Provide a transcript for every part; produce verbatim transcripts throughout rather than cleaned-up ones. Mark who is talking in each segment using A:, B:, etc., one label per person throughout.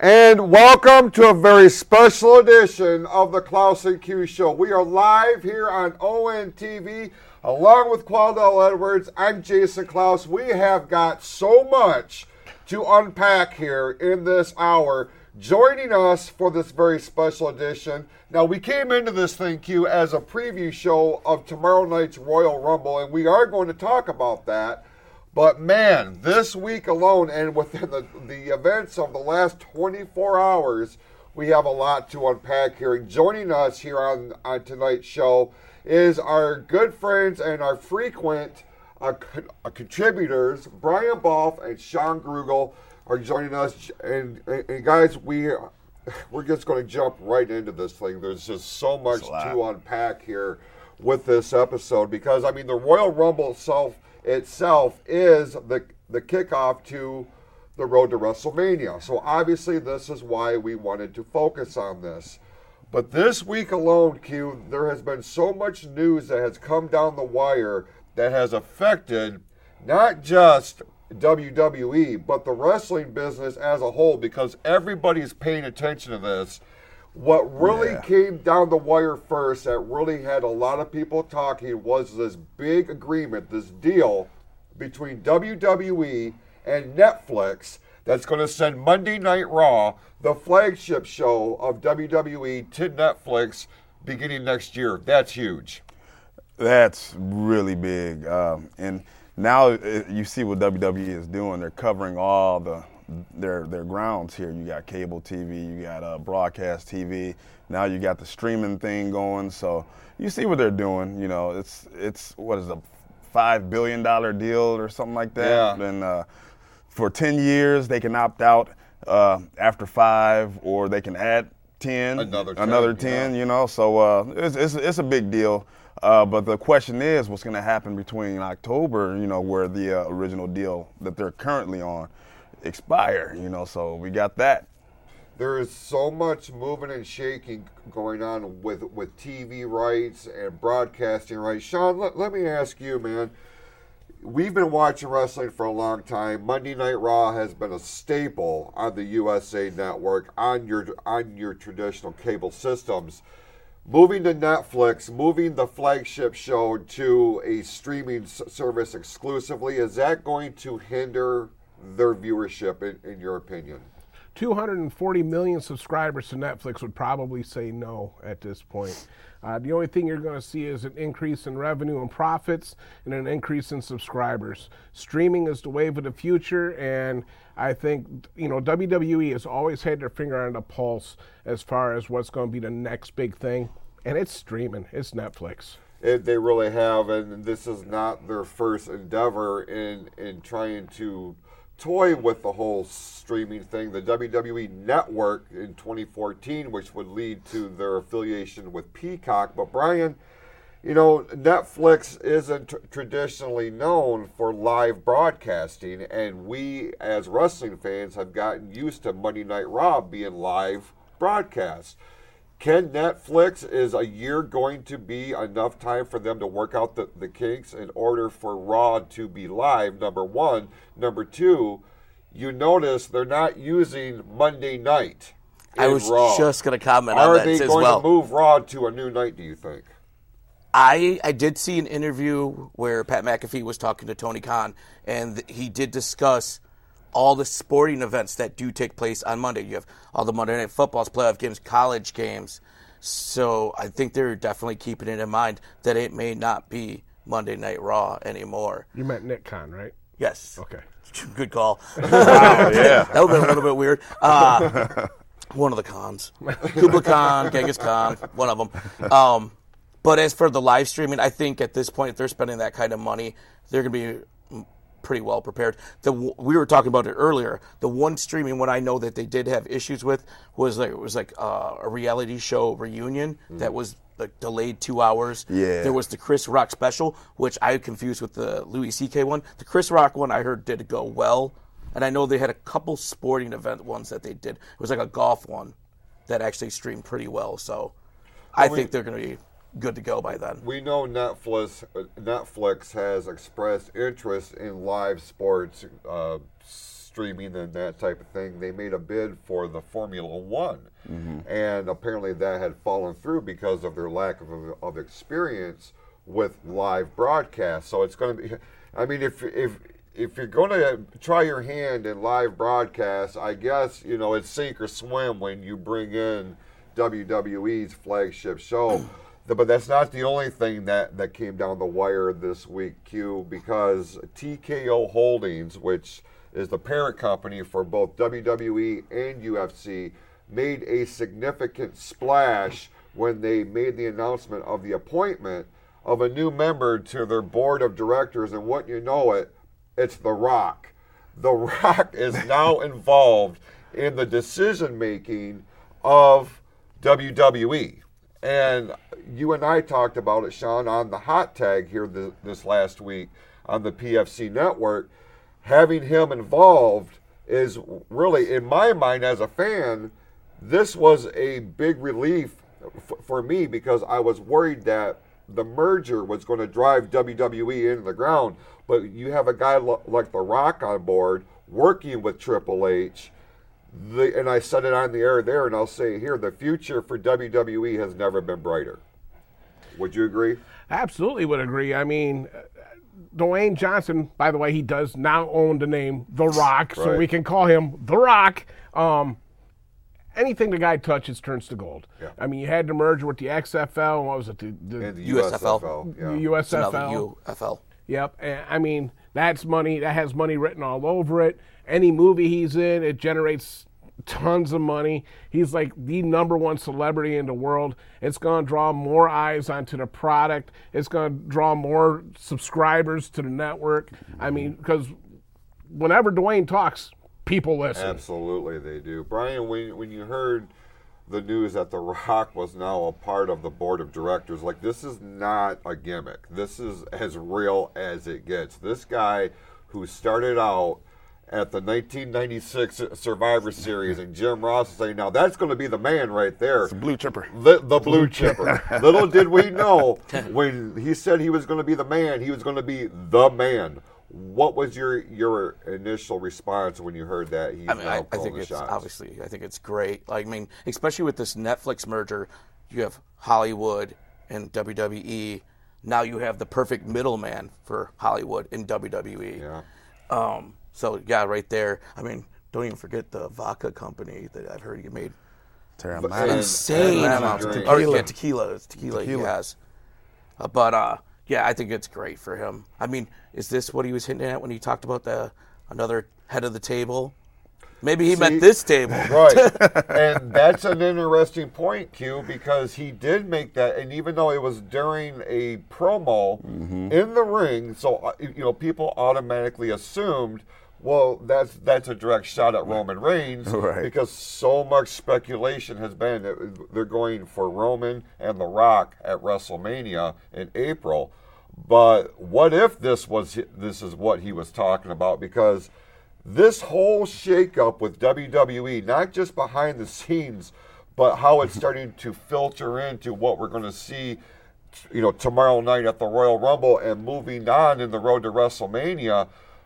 A: And welcome to a very special edition of the Klaus and Q Show. We are live here on O N T V along with Qualdell Edwards. I'm Jason Klaus. We have got so much to unpack here in this hour. Joining us for this very special edition. Now, we came into this thing, Q, as a preview show of tomorrow night's Royal Rumble, and we are going to talk about that. But, man, this week alone and within the, the events of the last twenty-four hours, we have a lot to unpack here. And joining us here on, on tonight's show is our good friends and our frequent uh, co- uh, contributors, Brian Balfe and Sean Grugel, are joining us. And, and, and guys, we, we're just going to jump right into this thing. There's just so much to unpack here with this episode because, I mean, the Royal Rumble itself itself is the the kickoff to the road to WrestleMania. So obviously this is why we wanted to focus on this. But this week alone, Q, there has been so much news that has come down the wire that has affected not just W W E, but the wrestling business as a whole, because everybody's paying attention to this. What really yeah. came down the wire first that really had a lot of people talking was this big agreement, this deal between W W E and Netflix that's going to send Monday Night Raw, the flagship show of W W E, to Netflix beginning next year. That's huge.
B: That's really big. Um, and now uh, you see what W W E is doing. They're covering all the Their their grounds here. You got cable T V, you got uh, broadcast T V. Now you got the streaming thing going. So you see what they're doing. You know, it's it's what is a five billion dollar deal or something like that.
A: Yeah.
B: And uh, for ten years they can opt out uh, after five, or they can add ten,
A: another ten,
B: another ten. Yeah. You know, so uh, it's, it's it's a big deal. Uh, but the question is, what's going to happen between October, you know, where the uh, original deal that they're currently on expire, you know, so we got that.
A: There is so much moving and shaking going on with with T V rights and broadcasting rights. Sean, let, let me ask you, man. We've been watching wrestling for a long time. Monday Night Raw has been a staple on the U S A Network, on your on your traditional cable systems. Moving to Netflix, moving the flagship show to a streaming service exclusively, is that going to hinder their viewership, in, in your opinion?
C: two hundred forty million subscribers to Netflix would probably say no at this point. Uh, the only thing you're going to see is an increase in revenue and profits and an increase in subscribers. Streaming is the wave of the future, and I think, you know, W W E has always had their finger on the pulse as far as what's going to be the next big thing, and it's streaming. It's Netflix.
A: It, they really have, and this is not their first endeavor in, in trying to toy with the whole streaming thing. The W W E Network in twenty fourteen, which would lead to their affiliation with Peacock. But Brian, you know, Netflix isn't t- traditionally known for live broadcasting, and we as wrestling fans have gotten used to Monday Night Raw being live broadcast. Can Netflix, is a year going to be enough time for them to work out the, the kinks in order for Raw to be live, number one? Number two, you notice they're not using Monday night in
D: I was
A: Raw.
D: just going to comment
A: Are
D: on that
A: they
D: as
A: going
D: well.
A: to move Raw to a new night, do you think?
D: I, I did see an interview where Pat McAfee was talking to Tony Khan, and th- he did discuss all the sporting events that do take place on Monday. You have all the Monday Night Footballs, playoff games, college games. So I think they're definitely keeping it in mind that it may not be Monday Night Raw anymore.
C: You meant Nick Khan, right?
D: Yes.
C: Okay.
D: Good call.
B: Wow, yeah.
D: That would have been a little bit weird. Uh, one of the Khans. Kubla Khan, Genghis Khan, one of them. Um, but as for the live streaming, I think at this point, if they're spending that kind of money, they're going to be pretty well prepared. The, we were talking about it earlier. The one streaming one I know that they did have issues with was like it was like uh, a reality show reunion mm. that was like delayed two hours.
B: Yeah.
D: There was the Chris Rock special, which I confused with the Louis C K one. The Chris Rock one I heard did go well, and I know they had a couple sporting event ones that they did. It was like a golf one that actually streamed pretty well. So well, I we, think they're going to be good to go by then.
A: We know Netflix Netflix has expressed interest in live sports uh, streaming and that type of thing, they made a bid for the Formula One. Mm-hmm. And apparently that had fallen through because of their lack of, of experience with live broadcast. So it's going to be, I mean, if if if you're going to try your hand in live broadcast, I guess, you know, it's sink or swim when you bring in W W E's flagship show. But that's not the only thing that, that came down the wire this week, Q, because T K O Holdings, which is the parent company for both W W E and U F C, made a significant splash when they made the announcement of the appointment of a new member to their board of directors. And what you know it, it's The Rock. The Rock is now involved in the decision-making of W W E. And you and I talked about it, Sean, on the hot tag here the, this last week on the P F C network. Having him involved is really, in my mind as a fan, this was a big relief f- for me because I was worried that the merger was going to drive W W E into the ground. But you have a guy lo- like The Rock on board working with Triple H. The, and I said it on the air there, and I'll say it here, the future for W W E has never been brighter. Would you agree?
C: Absolutely would agree. I mean, Dwayne Johnson, by the way, he does now own the name The Rock, so
A: Right.
C: we can call him The Rock. Um, anything the guy touches turns to gold.
A: Yeah.
C: I mean, you had the merger with the X F L, and what was it? The, the,
A: And the
D: U S F L.
A: yeah.
C: the U S F L.
D: Another U F L.
C: Yep. And, I mean, that's money. That has money written all over it. Any movie he's in, it generates tons of money. He's like the number one celebrity in the world. It's going to draw more eyes onto the product. It's going to draw more subscribers to the network. I mean, because whenever Dwayne talks, people listen.
A: Absolutely, they do. Brian, when, when you heard the news that The Rock was now a part of the board of directors, like, this is not a gimmick. This is as real as it gets. This guy who started out at the nineteen ninety-six Survivor Series, and Jim Ross is saying, now that's going to be the man right there.
B: It's a blue chipper.
A: The, the blue chipper. Little did we know, when he said he was going to be the man, he was going to be the man. What was your your initial response when you heard that he's
D: I mean,
A: now
D: I, I
A: calling
D: think
A: the
D: it's
A: shots?
D: obviously, I think it's great. Like, I mean, especially with this Netflix merger, you have Hollywood and W W E. Now you have the perfect middleman for Hollywood and W W E.
A: Yeah.
D: Um, so yeah, right there. I mean, don't even forget the vodka company that I've heard you made
B: Terramana.
A: And-
D: insane
A: and
D: amounts of
A: drink.
D: tequila.
B: Tequila.
D: Yeah, tequila. It's tequila,
B: Tequila.
D: he has. Uh, but uh, yeah, I think it's great for him. I mean, is this what he was hinting at when he talked about the another head of the table? Maybe he
A: See,
D: meant this table.
A: Right. And that's an interesting point, Q, because he did make that, and even though it was during a promo in the ring, so, uh, you know, people automatically assumed, well, that's that's a direct shot at Roman Reigns,
B: Right.
A: because so much speculation has been that they're going for Roman and The Rock at WrestleMania in April. But what if this was this is what he was talking about? Because this whole shakeup with W W E, not just behind the scenes, but how it's starting to filter into what we're going to see, you know, tomorrow night at the Royal Rumble and moving on in the road to WrestleMania.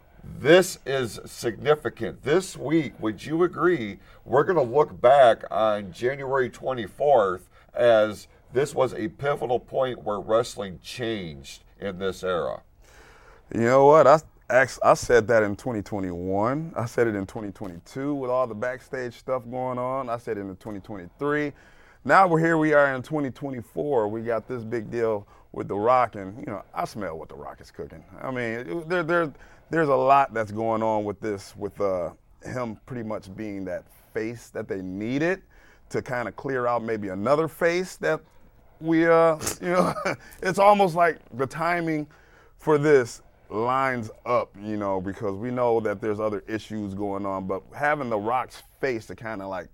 A: This is significant. This week, would you agree, we're going to look back on January twenty-fourth as this was a pivotal point where wrestling changed in this era?
B: You know what? I act- I said that in twenty twenty-one. I said it in twenty twenty-two with all the backstage stuff going on. I said it in twenty twenty-three. Now we're here. We are in twenty twenty-four. We got this big deal with The Rock, and you know I smell what The Rock is cooking. I mean, it, there, there, there's a lot that's going on with this, with uh, him pretty much being that face that they needed to kind of clear out maybe another face that we, uh, you know, it's almost like the timing for this lines up, you know, because we know that there's other issues going on, but having The Rock's face to kind of like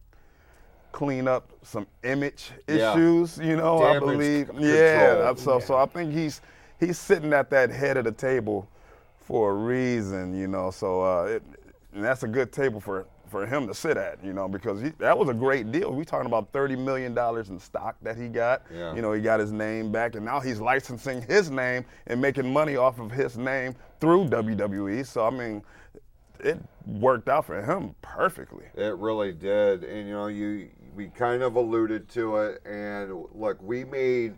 B: clean up some image
A: Yeah.
B: issues, you know, I
A: Damage
B: believe.
A: c-
B: Yeah,
A: control.
B: so so I think he's he's sitting at that head of the table for a reason, you know. So uh, it, and that's a good table for for him to sit at, you know, because he, that was a great deal. We're talking about thirty million dollars in stock that he got.
A: Yeah.
B: You know, he got his name back, and now he's licensing his name and making money off of his name through W W E. So, I mean, it worked out for him perfectly.
A: It really did. And, you know, you we kind of alluded to it. And, look, we made,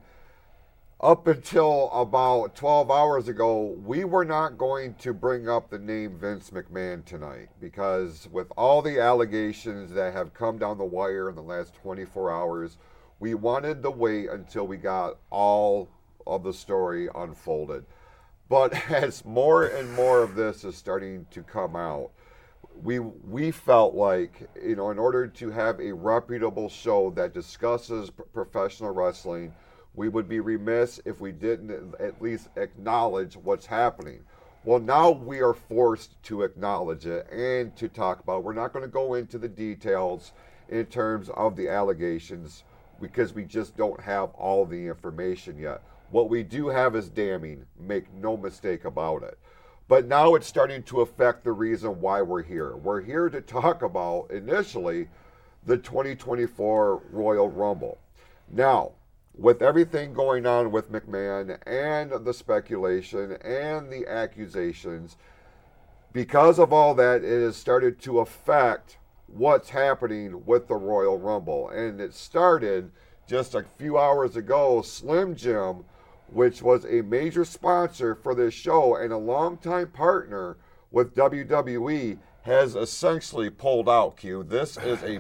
A: up until about twelve hours ago, we were not going to bring up the name Vince McMahon tonight because with all the allegations that have come down the wire in the last twenty-four hours, we wanted to wait until we got all of the story unfolded. But as more and more of this is starting to come out, we we felt like, you know, in order to have a reputable show that discusses p- professional wrestling, we would be remiss if we didn't at least acknowledge what's happening. Well, now we are forced to acknowledge it and to talk about it. We're not going to go into the details in terms of the allegations because we just don't have all the information yet. What we do have is damning, make no mistake about it. But now it's starting to affect the reason why we're here. We're here to talk about, initially, the twenty twenty-four Royal Rumble. Now, with everything going on with McMahon and the speculation and the accusations, because of all that, it has started to affect what's happening with the Royal Rumble. And it started just a few hours ago. Slim Jim, which was a major sponsor for this show and a longtime partner with W W E, has essentially pulled out, Q. This is a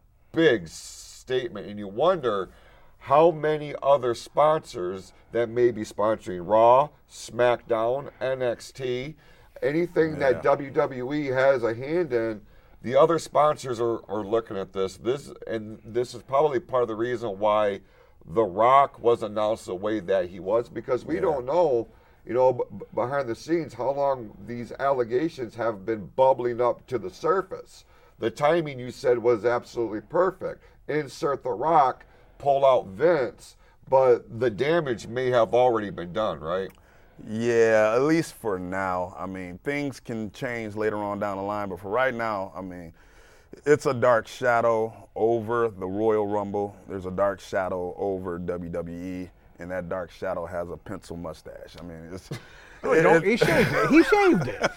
A: big statement, and you wonder how many other sponsors that may be sponsoring Raw, SmackDown, N X T, anything
B: Yeah.
A: that W W E has a hand in, the other sponsors are, are looking at this. This and this is probably part of the reason why The Rock was announced the way that he was, because we
B: Yeah.
A: don't know, you know, b- behind the scenes how long these allegations have been bubbling up to the surface. The timing you said was absolutely perfect. Insert The Rock, pull out Vince, but the damage may have already been done, right?
B: Yeah, at least for now. I mean, things can change later on down the line, but for right now, I mean, it's a dark shadow over the Royal Rumble. There's a dark shadow over W W E, and that dark shadow has a pencil mustache. I mean, it's.
C: No, don't, he shaved it. He shaved it.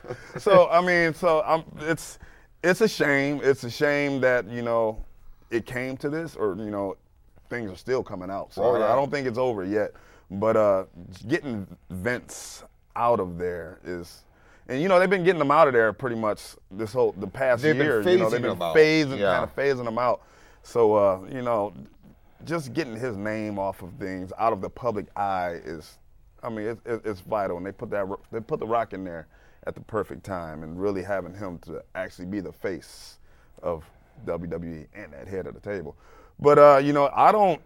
B: So I mean, so um, it's it's a shame. It's a shame that you know it came to this, or you know, things are still coming out. So
A: Oh, yeah.
B: I don't think it's over yet. But uh, getting Vince out of there is, and you know they've been getting them out of there pretty much this whole the past
A: They've been
B: year. you know,
A: phasing
B: they've been
A: them out.
B: phasing,
A: Yeah.
B: kind of phasing them out. So uh, you know, just getting his name off of things, out of the public eye is, I mean, it, it, it's vital. And they put that they put the Rock in there at the perfect time, and really having him to actually be the face of W W E and that head of the table. But uh, you know, I don't.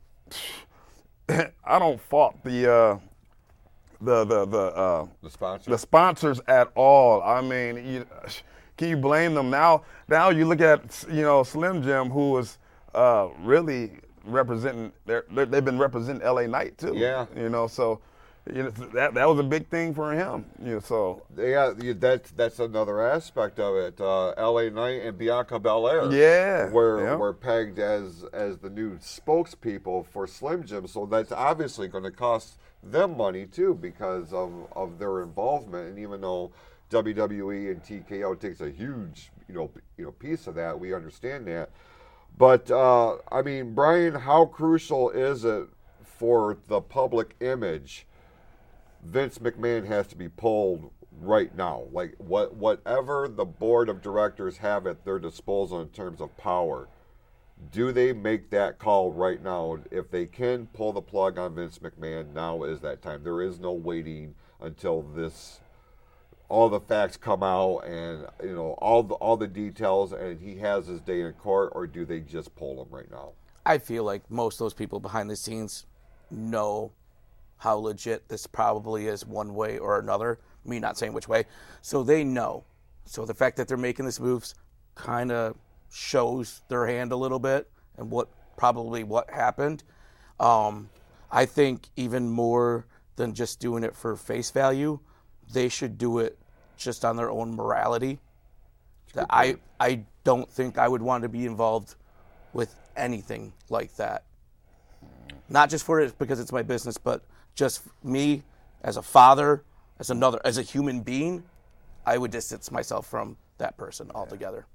B: I don't fault the uh, the the the uh,
A: The sponsor.
B: the sponsors at all. I mean, you, can you blame them now? Now you look at you know Slim Jim, who was uh, really representing. They're, they've been representing L A Knight too.
A: Yeah.
B: You know, so you know, that that was a big thing for him. You know, so
A: Yeah, you- that's that's another aspect of it. Uh, L A Knight and Bianca Belair,
B: Yeah,
A: were
B: yeah.
A: were pegged as as the new spokespeople for Slim Jim. So that's obviously going to cost them money too because of of their involvement. And even though W W E and T K O takes a huge you know p- you know piece of that, we understand that. But uh, I mean, Brian, how crucial is it for the public image? Vince McMahon has to be pulled right now. Like what, whatever the board of directors have at their disposal in terms of power, do they make that call right now? If they can pull the plug on Vince McMahon, now is that time. There is no waiting until this, all the facts come out and you know all the all the details, and he has his day in court, or do they just pull him right now?
D: I feel like most of those people behind the scenes know how legit this probably is one way or another. Me not saying which way. So they know. So the fact that they're making these moves kind of shows their hand a little bit and what probably what happened. Um, I think even more than just doing it for face value, they should do it just on their own morality. That I, I don't think I would want to be involved with anything like that. Not just for it because it's my business, but just me as a father, as another, as a human being. I would distance myself from that person altogether.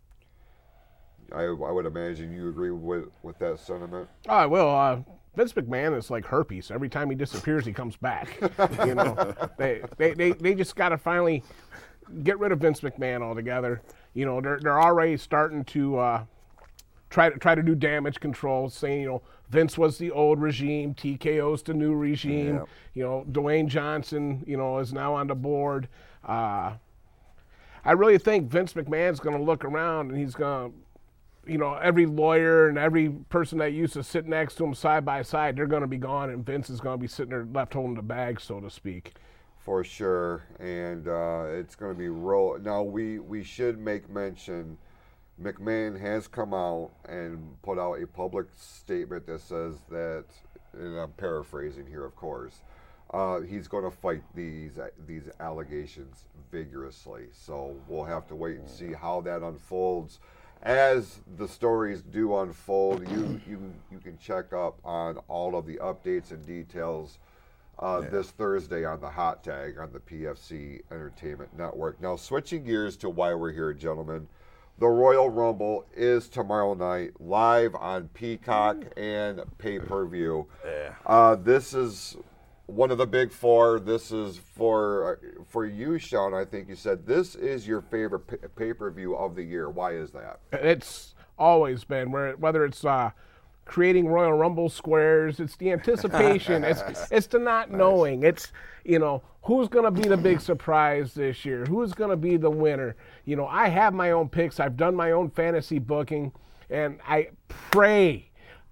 A: I, I would imagine you agree with, with that sentiment.
C: Oh, well, uh, Vince McMahon is like herpes. Every time he disappears, he comes back. You know, they, they, they, they just got to finally get rid of Vince McMahon altogether. You know, they're they're already starting to uh, try to try to do damage control, saying, you know, Vince was the old regime, T K O's the new regime.
B: Yep.
C: You know, Dwayne Johnson, you know, is now on the board. Uh, I really think Vince McMahon's going to look around and he's going to, you know, every lawyer and every person that used to sit next to him side by side, they're going to be gone, and Vince is going to be sitting there left holding the bag, so to speak.
A: For sure, and uh, it's going to be roll. Now we we should make mention, McMahon has come out and put out a public statement that says that, and I'm paraphrasing here, of course, uh, he's going to fight these these allegations vigorously. So we'll have to wait and see how that unfolds. As the stories do unfold, you you you can check up on all of the updates and details uh, yeah. this Thursday on the Hot Tag on the P F C Entertainment Network. Now, switching gears to why we're here, gentlemen, the Royal Rumble is tomorrow night, live on Peacock and pay-per-view.
B: Yeah.
A: Uh, this is one of the big four. This is for uh, for you, Sean. I think you said this is your favorite pay- pay-per-view of the year. Why is that?
C: It's always been where whether it's uh, creating Royal Rumble squares, it's the anticipation, it's it's the not knowing, it's you know who's going to be the big surprise this year, who's going to be the winner. You know, I have my own picks. I've done my own fantasy booking, and I pray.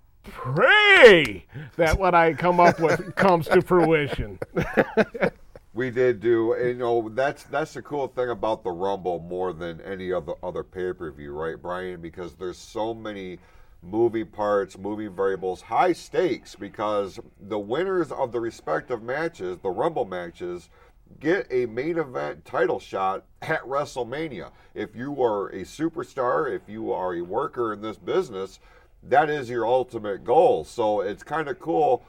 C: Pray that what I come up with comes to fruition.
A: We did do, and, you know, that's that's the cool thing about the Rumble more than any other other pay-per-view, right, Brian? Because there's so many moving parts, moving variables, high stakes, because the winners of the respective matches, the Rumble matches, get a main event title shot at WrestleMania. If you are a superstar, if you are a worker in this business, that is your ultimate goal. So it's kind of cool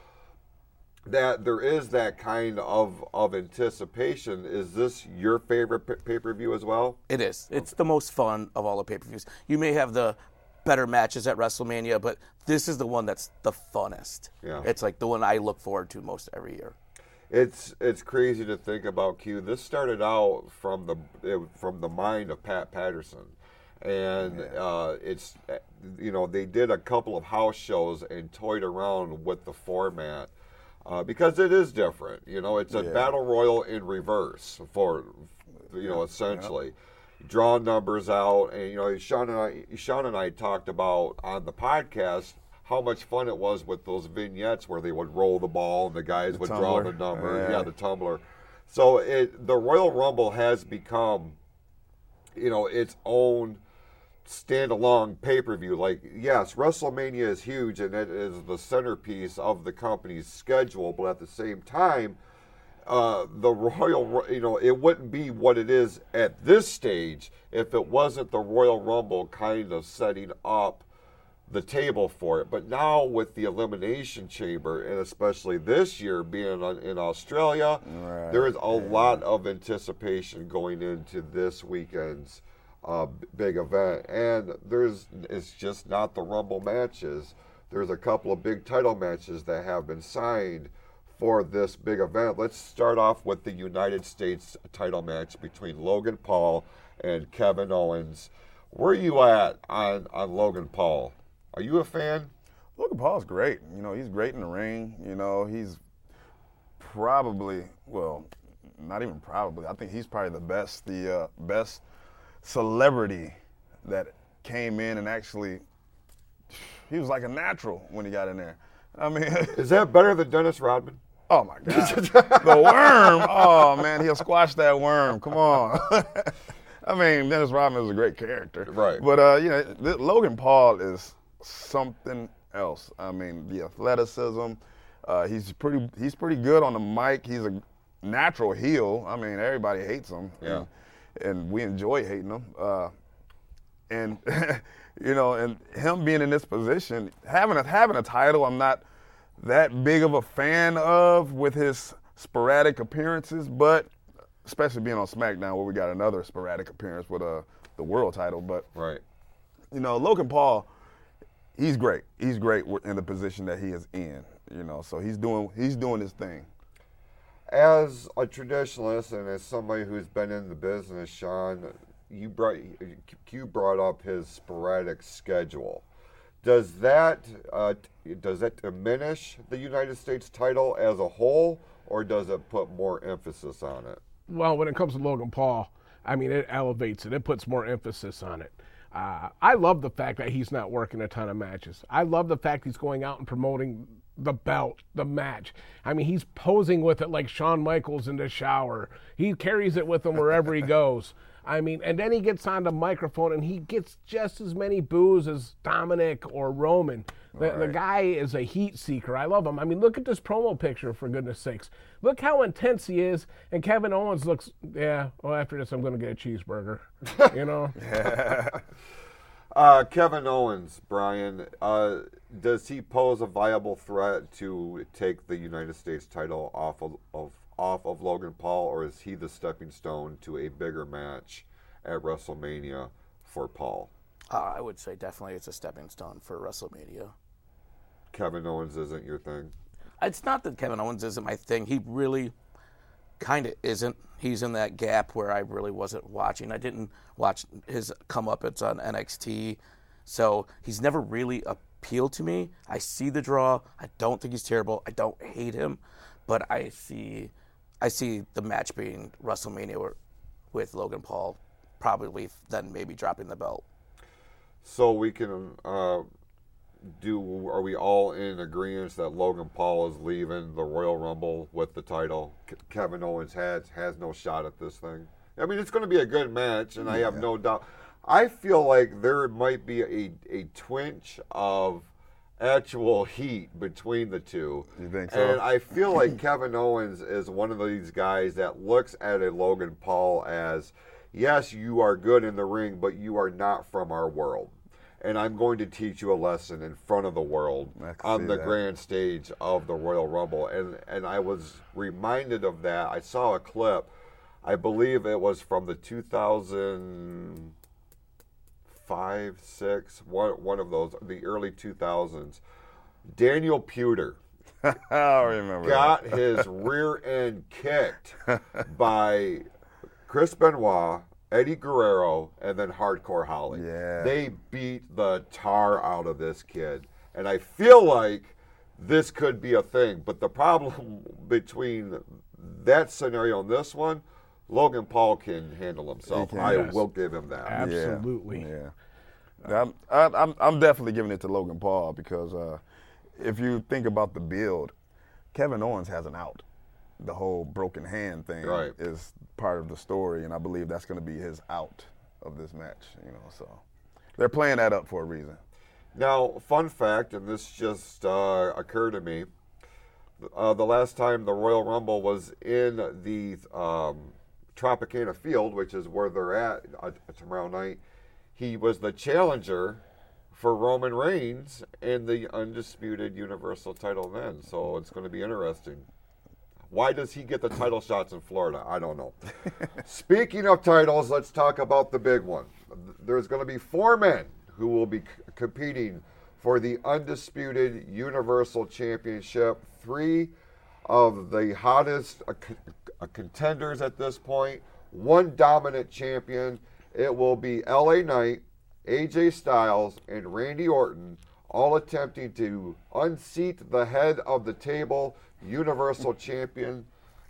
A: that there is that kind of, of anticipation. Is this your favorite p- pay-per-view as well?
D: It is. It's the most fun of all the pay-per-views. You may have the better matches at WrestleMania, but this is the one that's the funnest.
A: Yeah.
D: It's like the one I look forward to most every year.
A: It's it's crazy to think about, Q. This started out from the it, from the mind of Pat Patterson. And uh, it's, you know, they did a couple of house shows and toyed around with the format uh, because it is different. You know, it's a
B: yeah.
A: battle royal in reverse for, you know, essentially. Yeah. Draw numbers out. And, you know, Sean and I, Sean and I talked about on the podcast how much fun it was with those vignettes where they would roll the ball and the guys
B: the
A: would
B: tumbler.
A: draw the number.
B: Yeah.
A: yeah, the tumbler. So it the Royal Rumble has become, you know, its own standalone pay-per-view. Like, yes, WrestleMania is huge and it is the centerpiece of the company's schedule, but at the same time, uh, the Royal, you know, it wouldn't be what it is at this stage if it wasn't the Royal Rumble kind of setting up the table for it. But now with the Elimination Chamber, and especially this year being on, in Australia,
B: right.
A: there is a lot of anticipation going into this weekend's Uh, big event, and there's it's just not the Rumble matches. There's a couple of big title matches that have been signed for this big event. Let's start off with the United States title match between Logan Paul and Kevin Owens. Where are you at on, on Logan Paul? Are you a fan?
B: Logan Paul's great. You know, he's great in the ring. You know, he's probably, well, not even probably, I think he's probably the best, the uh, best celebrity that came in and actually, he was like a natural when he got in there. I mean,
A: is that better than Dennis Rodman?
B: Oh my God, the worm! Oh man, he'll squash that worm. Come on. I mean, Dennis Rodman is a great character,
A: right?
B: But uh, you know, th- Logan Paul is something else. I mean, the athleticism. Uh, he's pretty. He's pretty good on the mic. He's a natural heel. I mean, everybody hates him.
A: Yeah.
B: And, and we enjoy hating him. Uh, and, you know, and him being in this position, having a, having a title I'm not that big of a fan of with his sporadic appearances, but especially being on SmackDown where we got another sporadic appearance with uh, the world title. But,
A: Right.
B: you know, Logan Paul, he's great. He's great in the position that he is in, you know, so he's doing he's doing his thing.
A: As a traditionalist and as somebody who's been in the business, Sean, you brought you brought up his sporadic schedule. Does that uh, does that diminish the United States title as a whole, or does it put more emphasis on it?
C: Well, when it comes to Logan Paul, I mean, it elevates it. It puts more emphasis on it. Uh, I love the fact that he's not working a ton of matches. I love the fact he's going out and promoting the belt, the match. I mean, he's posing with it like Shawn Michaels in the shower. He carries it with him wherever he goes. I mean, and then he gets on the microphone and he gets just as many boos as Dominic or Roman. The,
B: Right.
C: the guy is a heat seeker. I love him. I mean, look at this promo picture, for goodness sakes. Look how intense he is. And Kevin Owens looks, yeah, well, after this, I'm going to get a cheeseburger. You know?
A: Uh, Kevin Owens, Brian, uh, does he pose a viable threat to take the United States title off of, of off of Logan Paul, or is he the stepping stone to a bigger match at WrestleMania for Paul?
D: Uh, I would say definitely it's a stepping stone for WrestleMania.
A: Kevin Owens isn't your thing?
D: It's not that Kevin Owens isn't my thing. He really kind of isn't. He's in that gap where I really wasn't watching. I didn't watch his come-uppance on N X T, so he's never really appealed to me. I see the draw. I don't think he's terrible. I don't hate him, but I see, I see the match being WrestleMania or, with Logan Paul, probably then maybe dropping the belt.
A: So we can uh, do. Are we all in agreement that Logan Paul is leaving the Royal Rumble with the title? Ke- Kevin Owens has has no shot at this thing. I mean, it's going to be a good match, and I have no doubt. I feel like there might be a a twinge of actual heat between the two.
B: You think so?
A: And I feel like Kevin Owens is one of these guys that looks at a Logan Paul as, yes, you are good in the ring, but you are not from our world. And I'm going to teach you a lesson in front of the world
B: I can
A: on
B: see
A: the
B: that.
A: grand stage of the Royal Rumble. And and I was reminded of that. I saw a clip. I believe it was from the two thousand five, six, one, one of those, the early two thousands. Daniel Puder
B: I remember
A: got
B: that.
A: his rear end kicked by Chris Benoit, Eddie Guerrero, and then Hardcore Holly.
B: Yeah.
A: They beat the tar out of this kid. And I feel like this could be a thing. But the problem between that scenario and this one, Logan Paul can handle himself.
B: He can.
A: I
C: Yes.
A: will give him that.
C: Ab- Absolutely.
B: Yeah. yeah. I'm, I- I'm, I'm definitely giving it to Logan Paul because uh, if you think about the build, Kevin Owens has an out. The whole broken hand thing
A: Right.
B: is part of the story, and I believe that's going to be his out of this match. You know, so they're playing that up for a reason.
A: Now, fun fact, and this just uh, occurred to me, uh, the last time the Royal Rumble was in the um, Tropicana Field, which is where they're at uh, tomorrow night, he was the challenger for Roman Reigns in the undisputed Universal title then. So it's going to be interesting. Why does he get the title shots in Florida? I don't know. Speaking of titles, let's talk about the big one. There's going to be four men who will be c- competing for the undisputed Universal Championship. Three of the hottest uh, c- uh, contenders at this point. One dominant champion. It will be L A Knight, A J Styles, and Randy Orton, all attempting to unseat the head of the table, Universal Champion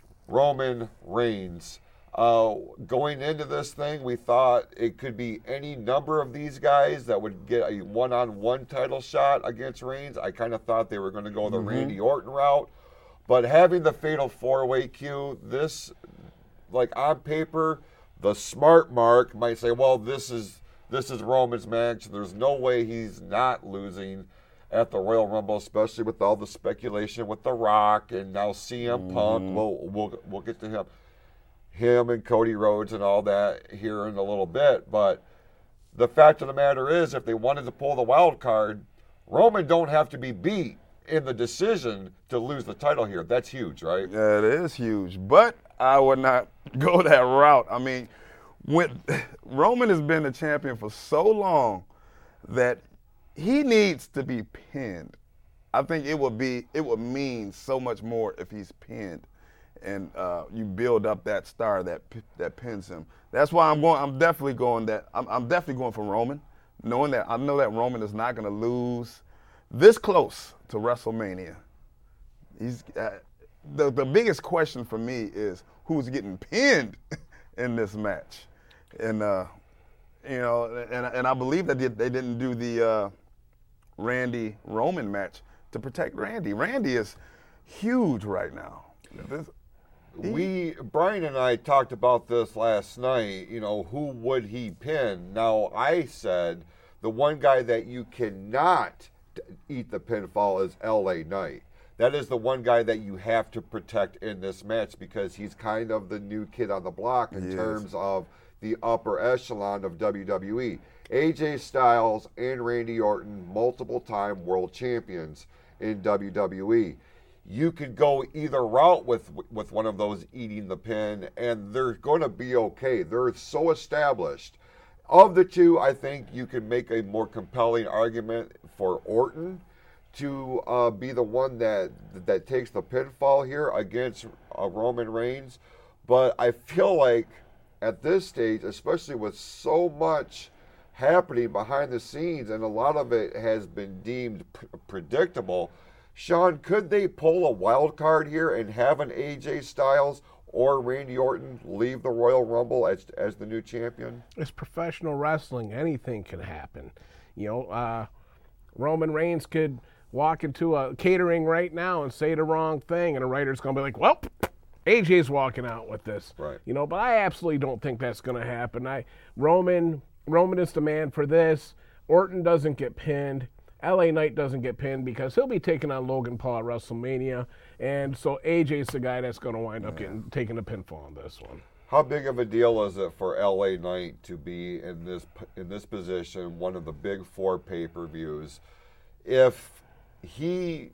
A: Roman Reigns. Uh, going into this thing, we thought it could be any number of these guys that would get a one-on-one title shot against Reigns. I kind of thought they were going to go the Randy Orton route. But having the Fatal four-way Q, this, like on paper, the smart mark might say, well, this is this is Roman's match. There's no way he's not losing at the Royal Rumble, especially with all the speculation with The Rock and now C M mm-hmm. Punk. We'll, we'll, we'll get to him. Him and Cody Rhodes and all that here in a little bit. But the fact of the matter is, if they wanted to pull the wild card, Roman don't have to be beat in the decision to lose the title here. That's huge, right?
B: Yeah, it is huge, but I would not go that route. I mean, when Roman has been the champion for so long that he needs to be pinned. I think it would be it would mean so much more if he's pinned, and uh, you build up that star that that pins him. That's why I'm going. I'm definitely going that. I'm, I'm definitely going for Roman, knowing that I know that Roman is not going to lose this close to WrestleMania. He's uh, the the biggest question for me is who's getting pinned in this match, and uh, you know, and and I believe that they, they didn't do the uh, Randy Roman match to protect Randy. Randy is huge right now. This,
A: we Brian and I talked about this last night. You know, who would he pin? Now I said the one guy that you cannot eat the pinfall is L A Knight. That is the one guy that you have to protect in this match because he's kind of the new kid on the block in
B: He
A: terms
B: is.
A: of the upper echelon of W W E. A J Styles and Randy Orton, multiple time world champions in W W E. You could go either route with with one of those eating the pin, and they're going to be okay. They're so established. Of the two, I think you can make a more compelling argument for Orton to uh, be the one that that takes the pinfall here against uh, Roman Reigns. But I feel like at this stage, especially with so much happening behind the scenes, and a lot of it has been deemed p- predictable, Sean, could they pull a wild card here and have an A J Styles or Randy Orton leave the Royal Rumble as as the new champion?
C: It's professional wrestling. Anything can happen. You know, uh, Roman Reigns could walk into a catering right now and say the wrong thing, and a writer's going to be like, well, A J's walking out with this.
A: Right.
C: You know, but I absolutely don't think that's going to happen. I Roman Roman is the man for this. Orton doesn't get pinned. L A Knight doesn't get pinned because he'll be taking on Logan Paul at WrestleMania, and so A J's the guy that's going to wind up getting taking the pinfall on this one.
A: How big of a deal is it for L A Knight to be in this in this position, one of the big four pay-per-views? If he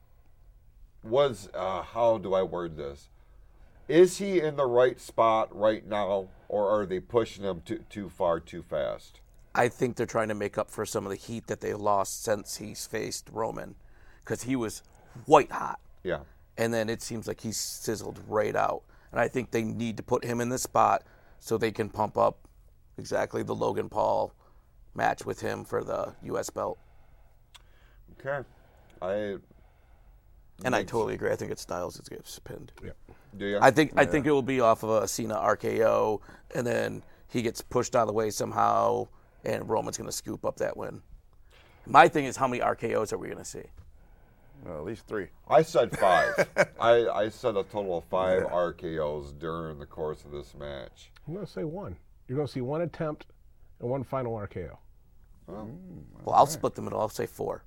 A: was, uh, how do I word this? Is he in the right spot right now, or are they pushing him too too far, too fast?
D: I think they're trying to make up for some of the heat that they lost since he's faced Roman, because he was white hot.
A: Yeah.
D: And then it seems like he's sizzled right out. And I think they need to put him in this spot so they can pump up exactly the Logan Paul match with him for the U S belt.
A: Okay. I.
D: And I totally agree. I think it's Styles that gets pinned.
C: Yeah.
A: Do you?
D: I think I think it will be off of a Cena R K O, and then he gets pushed out of the way somehow, and Roman's going to scoop up that win. My thing is, how many R K Os are we going to see?
B: well, at least three.
A: I said five. I, I said a total of five R K Os during the course of this match.
C: I'm going to say one. You're going to see one attempt and one final R K O.
A: Oh.
D: Well, I'll split them, and I'll say four.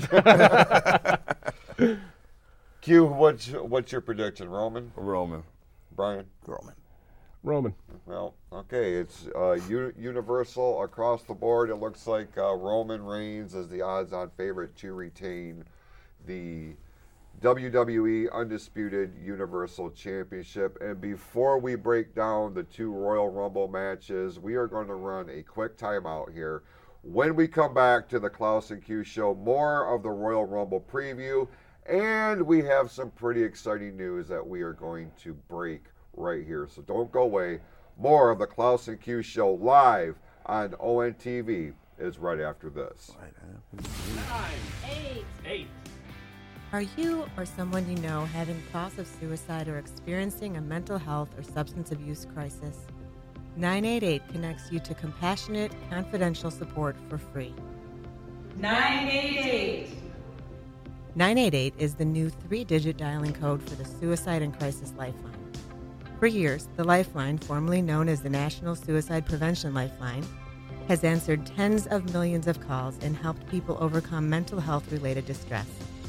A: Q, what's what's your prediction, Roman?
B: Roman.
A: Brian?
D: Roman.
C: Roman.
A: Well, okay, it's uh, u- universal across the board. It looks like uh, Roman Reigns is the odds-on favorite to retain the W W E Undisputed Universal Championship. And before we break down the two Royal Rumble matches, we are going to run a quick timeout here. When we come back to the Klaus and Q Show, more of the Royal Rumble preview, and we have some pretty exciting news that we are going to break right here. So don't go away. More of the Klaus and Q Show live on O N T V is right after this.
E: Nine, eight, eight.
F: Are you or someone you know having thoughts of suicide or experiencing a mental health or substance abuse crisis? nine eight eight connects you to compassionate, confidential support for free.
E: Nine eight eight.
F: nine eight eight is the new three-digit dialing code for the Suicide and Crisis Lifeline. For years, the Lifeline, formerly known as the National Suicide Prevention Lifeline, has answered tens of millions of calls and helped people overcome mental health-related distress.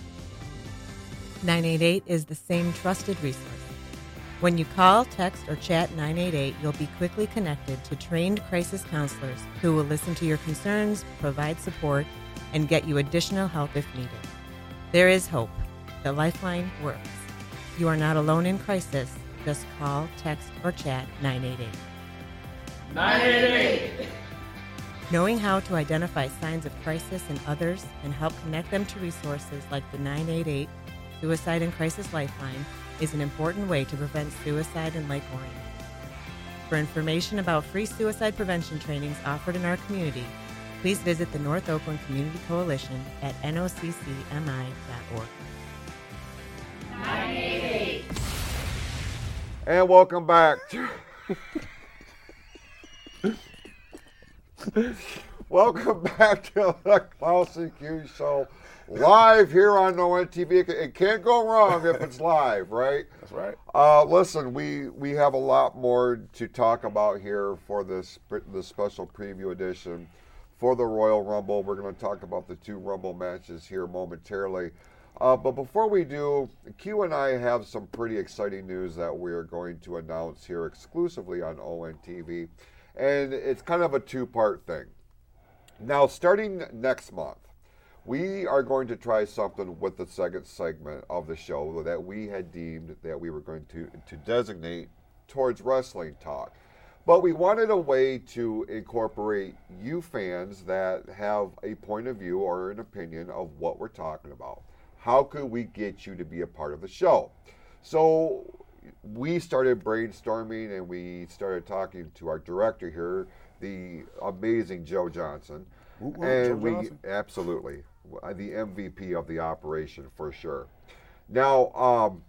F: nine eight eight is the same trusted resource. When you call, text, or chat nine eight eight, you'll be quickly connected to trained crisis counselors who will listen to your concerns, provide support, and get you additional help if needed. There is hope. The Lifeline works. You are not alone in crisis. Just call, text, or chat nine eight eight.
E: nine eight eight.
F: Knowing how to identify signs of crisis in others and help connect them to resources like the nine eight eight Suicide and Crisis Lifeline is an important way to prevent suicide in Lake Orion. For information about free suicide prevention trainings offered in our community, please visit the North Oakland Community Coalition at N O C C M I dot org.
E: nine eight eight.
A: And welcome back to welcome back to the Klaus and Q Show, live here on O N T V. It can't go wrong if it's live, right?
B: That's right.
A: Uh, listen, we we have a lot more to talk about here for this this special preview edition for the Royal Rumble. We're going to talk about the two Rumble matches here momentarily. Uh, but before we do, Q and I have some pretty exciting news that we are going to announce here exclusively on O N T V. And it's kind of a two-part thing. Now, starting next month, we are going to try something with the second segment of the show that we had deemed that we were going to, to designate towards wrestling talk. But we wanted a way to incorporate you fans that have a point of view or an opinion of what we're talking about. How could we get you to be a part of the show? So we started brainstorming and we started talking to our director here, the amazing Joe Johnson.
B: Ooh, ooh,
A: and
B: Joe
A: we
B: Johnson.
A: absolutely the M V P of the operation for sure. Now, um,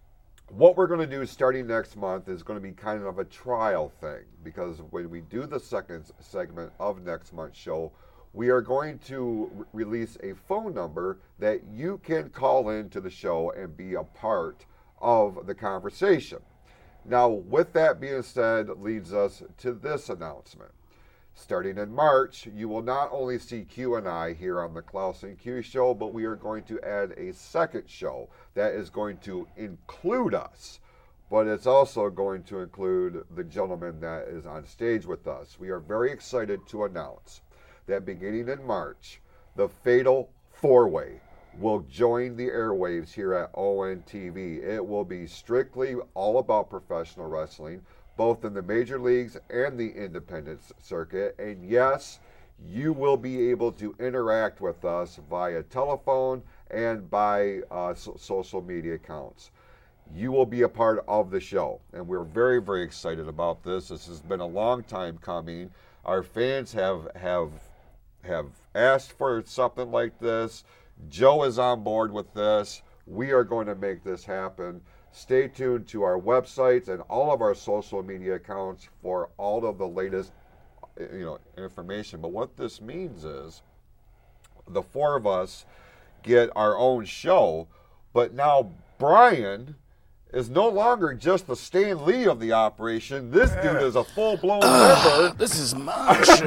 A: what we're going to do starting next month is going to be kind of a trial thing, because when we do the second segment of next month's show, we are going to re- release a phone number that you can call into the show and be a part of the conversation. Now, with that being said, leads us to this announcement. Starting in March, you will not only see Q and I here on the Klaus and Q Show, but we are going to add a second show that is going to include us. But it's also going to include the gentleman that is on stage with us. We are very excited to announce that beginning in March, the Fatal Four-Way will join the airwaves here at O N T V. It will be strictly all about professional wrestling, both in the major leagues and the independent circuit. And yes, you will be able to interact with us via telephone and by uh, so- social media accounts. You will be a part of the show, and we're very, very excited about this. This has been a long time coming. Our fans have have have asked for something like this. Joe is on board with this. We are going to make this happen. Stay tuned to our websites and all of our social media accounts for all of the latest, you know, information. But what this means is the four of us get our own show, but now Brian is no longer just the Stan Lee of the operation. This dude is a full-blown member
D: This is my show,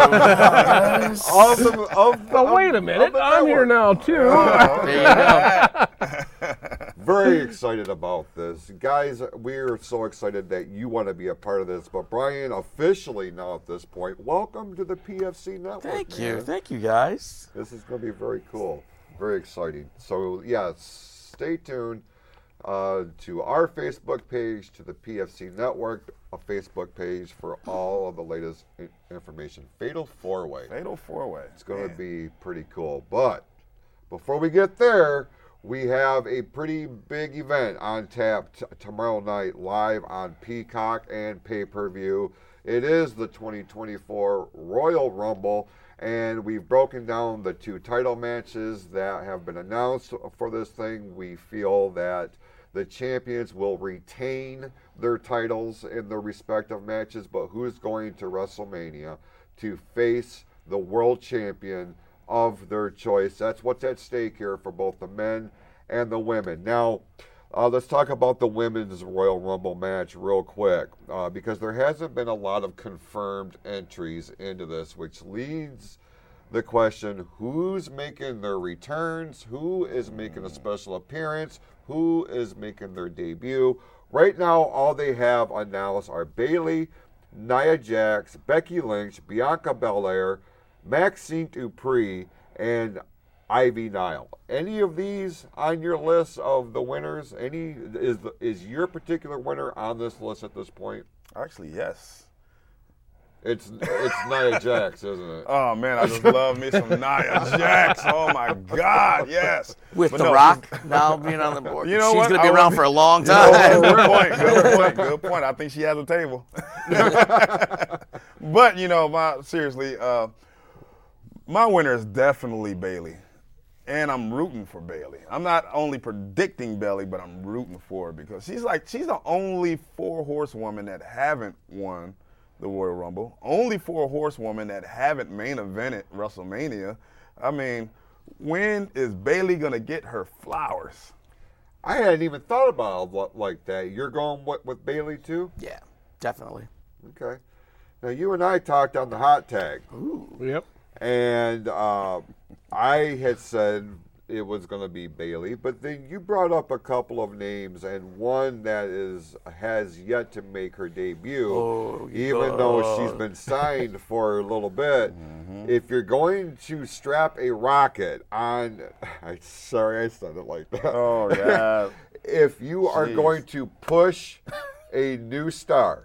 D: guys.
A: of the of,
C: Oh,
A: of-
C: wait a
A: of
C: minute.
A: the
C: I'm here
A: network.
C: now, too.
D: There you go.
A: Very excited about this. Guys, we're so excited that you want to be a part of this. But Brian, officially now at this point, welcome to the P F C Network.
D: Thank you.
A: man.
D: Thank you, guys.
A: This is going to be very cool. Very exciting. So, yeah, stay tuned uh, to our Facebook page, to the P F C Network, a Facebook page for all of the latest in- information. Fatal Four-Way.
B: Fatal four-way.
A: It's going to be pretty cool. But before we get there, we have a pretty big event on tap t- tomorrow night, live on Peacock and pay-per-view. It is the twenty twenty-four Royal Rumble, and we've broken down the two title matches that have been announced for this thing. We feel that the champions will retain their titles in their respective matches, but who's going to WrestleMania to face the world champion of their choice? That's what's at stake here for both the men and the women. Now, uh, let's talk about the women's Royal Rumble match real quick, uh, because there hasn't been a lot of confirmed entries into this, which leads the question, who's making their returns? Who is making a special appearance? Who is making their debut? Right now, all they have announced are Bayley, Nia Jax, Becky Lynch, Bianca Belair, Maxine Dupree, and Ivy Nile. Any of these on your list of the winners? Any is the, is your particular winner on this list at this point?
B: Actually, yes.
A: It's it's Nia Jax, isn't it?
B: Oh man, I just love me some Nia Jax. Oh my God, yes.
D: With
B: But
D: The
B: no,
D: Rock now being on the board.
B: You know
D: She's
B: what?
D: going to be
B: I
D: around
B: was-
D: for a long
B: You
D: time.
B: know, good point. Good point. Good point. I think she has a table. But you know, my seriously, uh, my winner is definitely Bailey, and I'm rooting for Bailey. I'm not only predicting Bailey, but I'm rooting for her because she's like she's the only four horsewoman that haven't won the Royal Rumble. Only four horsewomen that haven't main evented WrestleMania. I mean, when is Bailey gonna get her flowers?
A: I hadn't even thought about it like that. You're going with, with Bailey too?
D: Yeah, definitely.
A: Okay. Now you and I talked on the hot tag,
C: Yep.
A: and uh, I had said it was going to be Bailey, but then you brought up a couple of names, and one that is has yet to make her debut,
D: Oh,
A: even though she's been signed for a little bit. If you're going to strap a rocket on, I sorry I said it like that.
B: Oh yeah.
A: If you are
B: Jeez.
A: going to push a new star,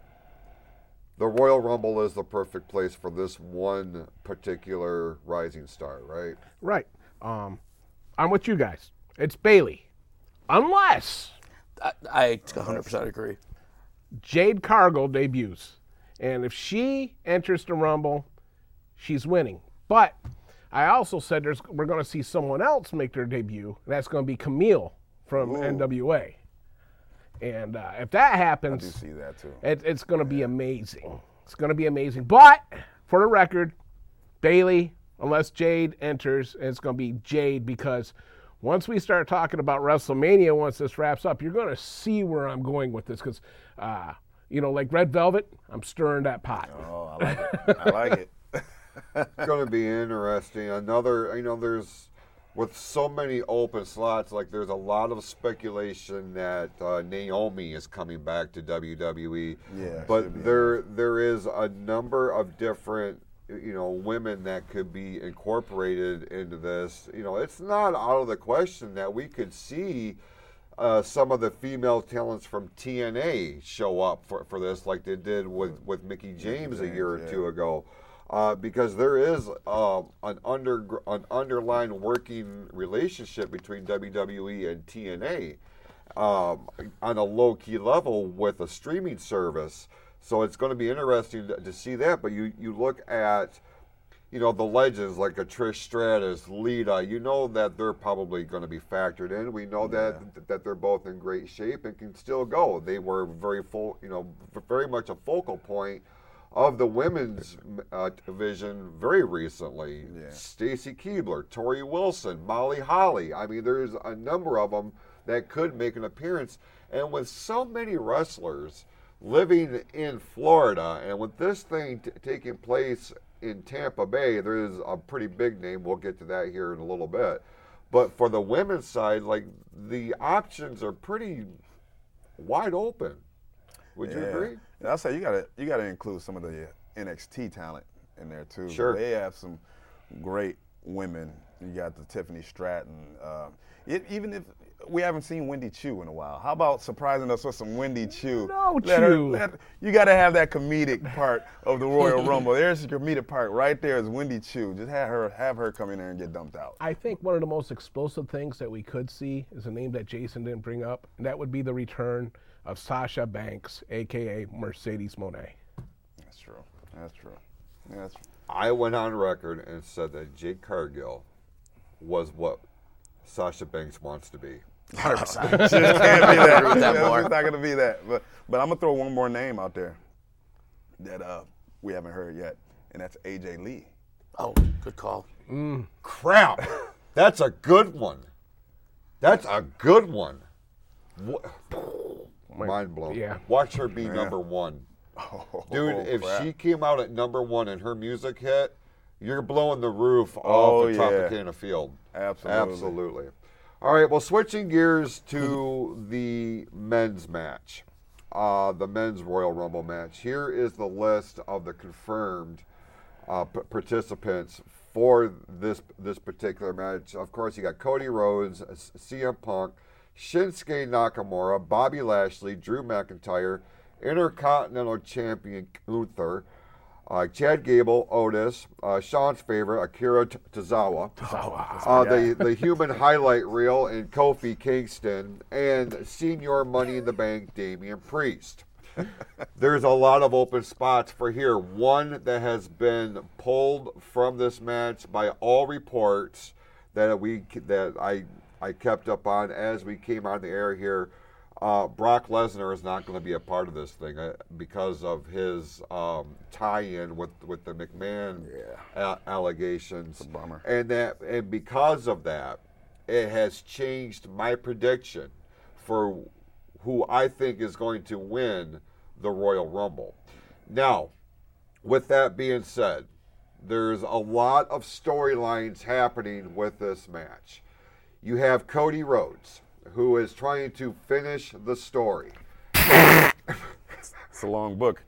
A: the Royal Rumble is the perfect place for this one particular rising star, right?
C: Right. Um, I'm with you guys. It's Bailey, unless
D: I, I one hundred percent agree.
C: Jade Cargill debuts, and if she enters the Rumble, she's winning. But I also said there's we're going to see someone else make their debut, and that's going to be Camille from N W A. And uh, if that
B: I
C: happens,
B: do see that too.
C: It, it's going to be amazing. It's going to be amazing. But for the record, Bailey, unless Jade enters, it's going to be Jade because once we start talking about WrestleMania, once this wraps up, you're going to see where I'm going with this because, uh, you know, like Red Velvet, I'm stirring that pot.
B: Oh, I like it. I like it.
A: It's going to be interesting. Another, you know, there's, with so many open slots, like there's a lot of speculation that uh, Naomi is coming back to W W E.
B: Yeah, should
A: But
B: be.
A: there there is a number of different, you know, women that could be incorporated into this. You know, it's not out of the question that we could see uh, some of the female talents from T N A show up for, for this, like they did with, with Mickey James a year or
B: James,
A: two ago. Uh, because there is uh, an under an underlying working relationship between W W E and T N A um, on a low key level with a streaming service. So it's going to be interesting to, to see that. But you, you look at, you know, the legends like a Trish Stratus, Lita. You know that they're probably going to be factored in. We know that that they're both in great shape and can still go. They were very full, you know, very much a focal point of the women's uh, division very recently.
B: Yeah.
A: Stacy Keibler, Tori Wilson, Molly Holly. I mean, there's a number of them that could make an appearance. And with so many wrestlers living in Florida, and with this thing t- taking place in Tampa Bay, there is a pretty big name. We'll get to that here in a little bit. But for the women's side, like, the options are pretty wide open. Would you
B: Yeah.
A: agree?
B: And I'll say you gotta you gotta include some of the N X T talent in there too.
A: Sure.
B: They have some great women. You got the Tiffany Stratton. Uh, it, even if we haven't seen Wendy Chu in a while, how about surprising us with some Wendy Chu?
C: No
B: Let her-
C: Chu.
B: let- you got to have that comedic part of the Royal Rumble. There's the comedic part right there. Is Wendy Chu? Just have her have her come in there and get dumped out.
C: I think one of the most explosive things that we could see is a name that Jason didn't bring up, and that would be the return of Sasha Banks, a k a. Mercedes Moné.
B: That's true. That's true. Yeah, that's true.
A: I went on record and said that Jade Cargill was what Sasha Banks wants to be.
D: one hundred percent.
B: Can't be that.
D: agree with that
B: Yeah,
D: more.
B: It's not gonna be that. But but I'm gonna throw one more name out there that uh we haven't heard yet, and that's A J Lee.
D: Oh, good call.
A: Crap. That's a good one. That's a good one. Wha- Mind blown.
C: Yeah.
A: Watch her be number one. Dude, if
B: crap.
A: she came out at number one and her music hit, you're blowing the roof
B: Oh,
A: off the
B: yeah.
A: Tropicana Field.
B: Absolutely.
A: Absolutely. All right, well, switching gears to the men's match, uh, the men's Royal Rumble match. Here is the list of the confirmed uh, p- participants for this this particular match. Of course, you got Cody Rhodes, C M Punk, Shinsuke Nakamura, Bobby Lashley, Drew McIntyre, Intercontinental Champion Gunther, uh, Chad Gable, Otis, uh, Sean's favorite, Akira T- Tozawa, uh, the, the human highlight reel in Kofi Kingston, and Senior Money in the Bank, Damian Priest. There's a lot of open spots for here. One that has been pulled from this match by all reports that we that I I kept up on as we came on the air here. Uh, Brock Lesnar is not going to be a part of this thing uh, because of his um, tie-in with with the McMahon
B: Yeah.
A: a- allegations.
B: It's a bummer.
A: And that and because of that, it has changed my prediction for who I think is going to win the Royal Rumble. Now, with that being said, there's a lot of storylines happening with this match. You have Cody Rhodes, who is trying to finish the story.
B: It's a long book.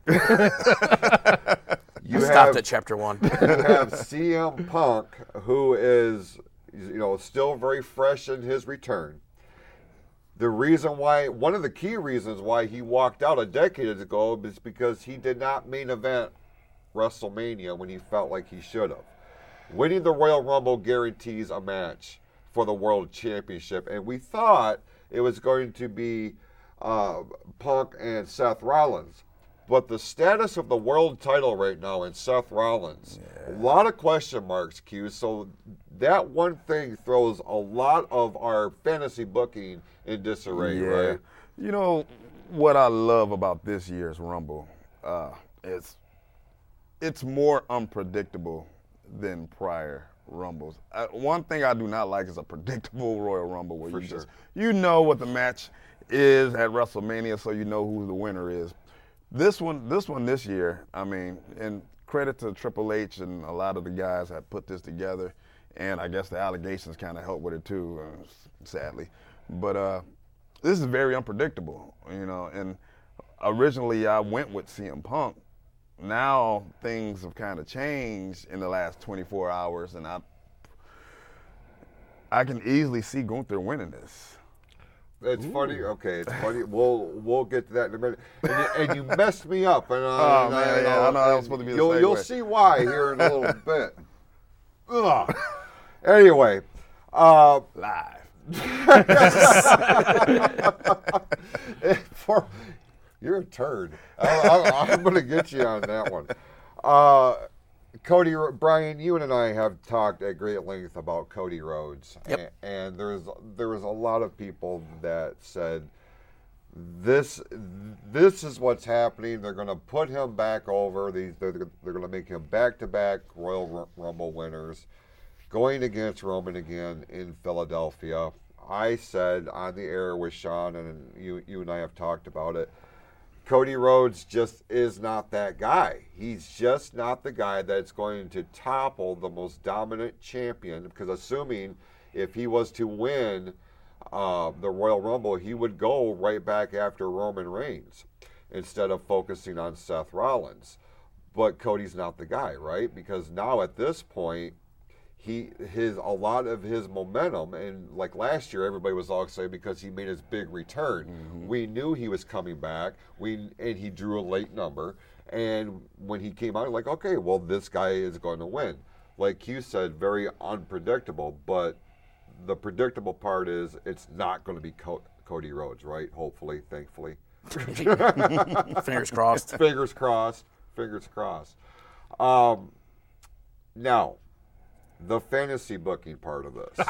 A: You
D: Stopped
A: have,
D: at chapter one.
A: you have C M Punk, who is, you know, still very fresh in his return. The reason why, one of the key reasons why he walked out a decade ago is because he did not main event WrestleMania when he felt like he should have. Winning the Royal Rumble guarantees a match for the World Championship, and we thought it was going to be uh, Punk and Seth Rollins. But the status of the world title right now in Seth Rollins, yeah. a lot of question marks, Q. So that one thing throws a lot of our fantasy booking in disarray,
B: yeah.
A: right?
B: You know, what I love about this year's Rumble uh, is it's more unpredictable than prior Rumbles. Uh, one thing I do not like is a predictable Royal Rumble where
A: For
B: you
A: sure.
B: just, you know what the match is at WrestleMania, so you know who the winner is. This one, this one this year, I mean, and credit to Triple H and a lot of the guys that put this together, and I guess the allegations kind of helped with it too, uh, sadly. But uh, this is very unpredictable, you know. And originally I went with C M Punk. Now things have kind of changed in the last twenty-four hours, and I, I can easily see Gunther winning this.
A: It's Ooh. funny. Okay, it's funny. We'll we'll get to that in a minute. And you, and you messed me up. And, uh,
B: oh
A: and
B: man,
A: I,
B: yeah, I know that was supposed to be the
A: You'll
B: segue.
A: you'll see why here in a little bit. Ugh. Anyway, uh,
B: live.
A: For, you're a turd. I, I, I'm going to get you on that one. Uh, Cody, Brian, you and I have talked at great length about Cody Rhodes,
D: yep.
A: and, and there's there was a lot of people that said this this is what's happening. They're going to put him back over. These they're, they're going to make him back-to-back Royal Rumble winners, going against Roman again in Philadelphia. I said on the air with Sean, and you you and I have talked about it, Cody Rhodes just is not that guy. He's just not the guy that's going to topple the most dominant champion, because assuming if he was to win uh, the Royal Rumble, he would go right back after Roman Reigns instead of focusing on Seth Rollins. But Cody's not the guy, right? Because now at this point, he his a lot of his momentum, and like last year everybody was all excited because he made his big return. Mm-hmm. We knew he was coming back. We and he drew a late number, and when he came out, like, okay, well, this guy is going to win. Like you said, very unpredictable, but the predictable part is it's not going to be Co- Cody Rhodes, right? Hopefully, thankfully.
D: Fingers crossed.
A: Fingers crossed. Fingers crossed. Um, now, the fantasy booking part of this,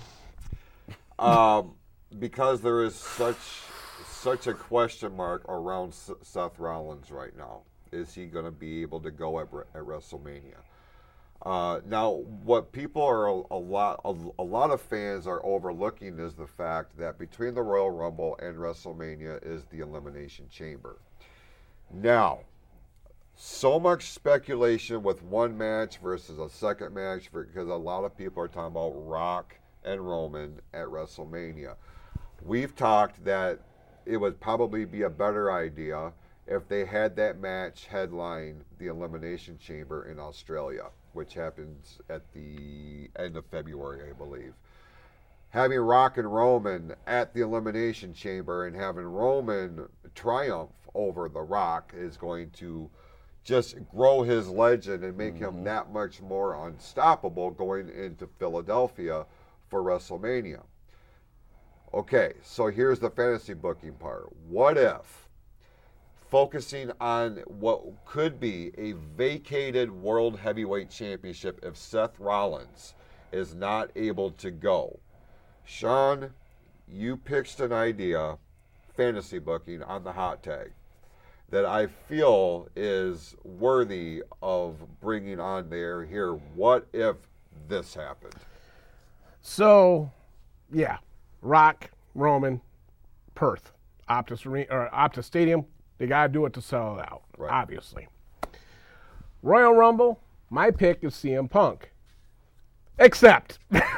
A: um, because there is such such a question mark around S- Seth Rollins right now. Is he going to be able to go at, at WrestleMania? Uh, now, what people are a, a lot a, a lot of fans are overlooking is the fact that between the Royal Rumble and WrestleMania is the Elimination Chamber. Now, so much speculation with one match versus a second match, because a lot of people are talking about Rock and Roman at WrestleMania. We've talked that it would probably be a better idea if they had that match headline the Elimination Chamber in Australia, which happens at the end of February, I believe. Having Rock and Roman at the Elimination Chamber and having Roman triumph over The Rock is going to just grow his legend and make mm-hmm. him that much more unstoppable going into Philadelphia for WrestleMania. Okay, so here's the fantasy booking part. What if, focusing on what could be a vacated World Heavyweight Championship if Seth Rollins is not able to go? Sean, you pitched an idea, fantasy booking, on the hot tag that I feel is worthy of bringing on there here. What if this happened?
C: So, yeah, Rock, Roman, Perth, Optus, Arena, or Optus Stadium, they got to do it to sell it out, right. Obviously. Royal Rumble, my pick is C M Punk. Except,